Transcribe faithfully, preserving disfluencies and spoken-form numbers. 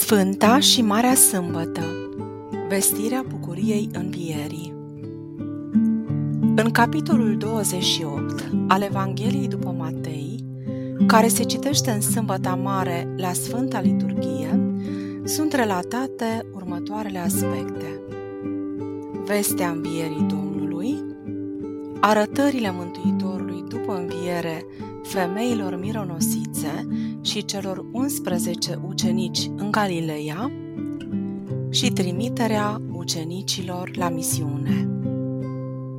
Sfânta și Marea Sâmbătă. Vestirea bucuriei învierii. În capitolul douăzeci și opt al Evangheliei după Matei, care se citește în Sâmbăta Mare la Sfânta Liturghie, sunt relatate următoarele aspecte: vestea învierii Domnului, arătările Mântuitorului după înviere femeilor mironosițe și celor unsprezece ucenici în Galileea și trimiterea ucenicilor la misiune.